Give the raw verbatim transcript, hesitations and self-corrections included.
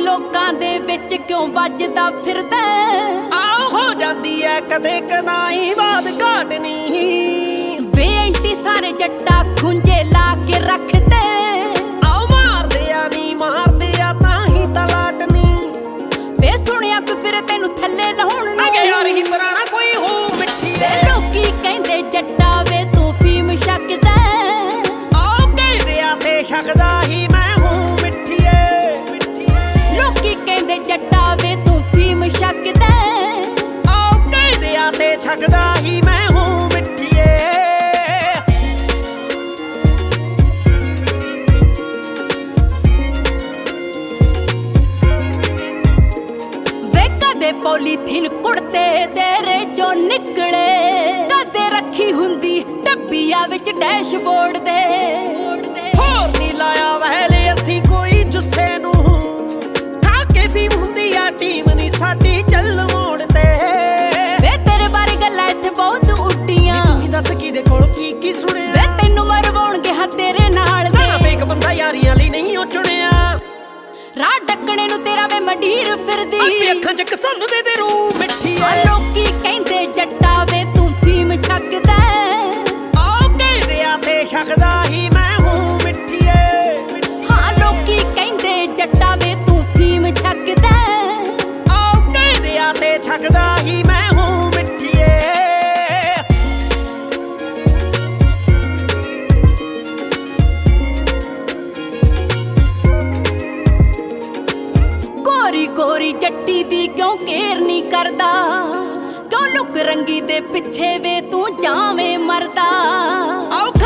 ਲੋਕਾਂ ਦੇ ਵਿੱਚ ਕਿਉਂ ਵੱਜਦਾ ਫਿਰਦਾ ਆਹ ਹੋ ਜਾਂਦੀ ਐ ਕਦੇ ਕਨਾਈ ਬਾਤ ਘਾਟ ਨਹੀਂ ਵੇ ਐਂਟੀ ਸਾਰੇ ਜੱਟਾ ਖੁੰਝੇ ਲਾ ਕੇ ਰੱਖਦੇ ਆਹ ਮਾਰਦੇ ਆ ਨੀ ਮਾਰਦੇ ਆ ਤਾਂ ਹੀ ਤਲਾਟ ਨਹੀਂ ਵੇ ਸੁਣਿਆ ਕਿ ਫਿਰ ਤੈਨੂੰ ਥੱਲੇ ਲਾਉਣ ਨੂੰ ਅਗੇ ਯਾਰ ਹੀ ਪੁਰਾਣਾ ਕੋਈ ਹੋ ਮਿੱਠੀ ਵੇ ਲੋਕੀ ਕਹਿੰਦੇ ਜੱਟਾ ਵੇ ਤੂੰ ਫੀਮ ਛਕਦਾ ਆਹ ਕਹਿੰਦੇ ਆ ਤੇ ਛਕਦਾ ਹੀ ਮੈਂ ਹੂੰ ਮਿੱਠੀਏ ਲੋਕੀ ਕਹਿੰਦੇ ਜੱਟਾ ਵੇ ਤੂੰ ਫੀਮ ਛਕਦਾ ਆਹ ਕਹਿੰਦੇ ਆ ਤੇ ਛਕਦਾ ਹੀ ਮੈਂ ਹੂੰ ਮਿੱਠੀਏ ਵੇ ਕਦੇ ਪੋਲੀਥੀਨ ਕੁੜਤੇ ਤੇਰੇ ਚੋਂ ਨਿਕਲੇ ਕਦੇ ਰੱਖੀ ਹੁੰਦੀ ਡੱਬੀਆਂ ਵਿੱਚ ਡੈਸ਼ਬੋਰਡ ਦੇ ਹੋਰ ਨੀ ਲਾਇਆ ਵਹਿਲੇ ਅਸੀਂ ਕੋਈ ਜੁੱਸੇ ਨੂੰ ਖਾ ਕੇ ਫੀਮ ਹੁੰਦੀ ਆ ਟੀਮ ਨੀ ਸਾਡੀ ਚੱਲ ਮੋੜ ਤੇ ਵੇ ਤੇਰੇ ਬਾਰੇ ਗੱਲਾਂ ਇੱਥੇ ਬਹੁਤ ਉੱਡੀਆਂ ਤੂੰ ਹੀ ਦੱਸ ਕਿਹਦੇ ਕੋਲ ਕੀ ਕੀ ਸੁਣਿਆ ਵੇ ਤੈਨੂੰ ਮਰਵਾਉਣਗੇ ਹਾਂ ਤੇਰੇ ਨਾਲ ਨਾ ਦੇ ਫੇਕ ਬੰਦਾ ਯਾਰੀਆਂ ਲਈ ਨਹੀਂ ਉਹ ਚੁਣਿਆ ਰਾਹ ਡੱਕਣੇ ਨੂੰ ਤੇਰਾ ਵੇ ਮੰਡੀਰ ਫਿਰਦੀ ਆਪੇ ਅੱਖਾਂ ਚ ਕਸੁੰਨ ਦੇ ਦੇ ਰੂ ਮਿੱਠੀ ਆ ਐ ਲੋਕੀ ਕਹਿੰਦੇ ਜੱਟਾ ਵੇ ਤੂੰ ਫੀਮ ਛਕਦਾ ਆਹ ਕਹਿੰਦੇ ਆ ਤੇ ਛਕਦਾ ਹੀ ਮੈਂ ਹੂੰ ਮਿੱਠੀਏ ਹਾਂ ਲੋਕੀ ਕਹਿੰਦੇ ਜੱਟਾ ਵੇ ਤੂੰ ਫੀਮ ਛਕਦਾ ਆਹ ਕਹਿੰਦੇ ਆ ਤੇ ਛਕਦਾ ਹੀ ਮੈਂ ਹੂੰ ਮਿੱਠੀਏ ਗੋਰੀ ਗੋਰੀ ਜੱਟੀ ਦੀ ਕਿਉਂ ਕੇਰ ਨਹੀਂ ਕਰਦਾ ਕਿਉਂ ਲੁਕ ਰੰਗੀ ਦੇ ਪਿੱਛੇ ਵੇ ਤੂੰ ਜਾਵੇਂ ਮਰਦਾ ਆਹ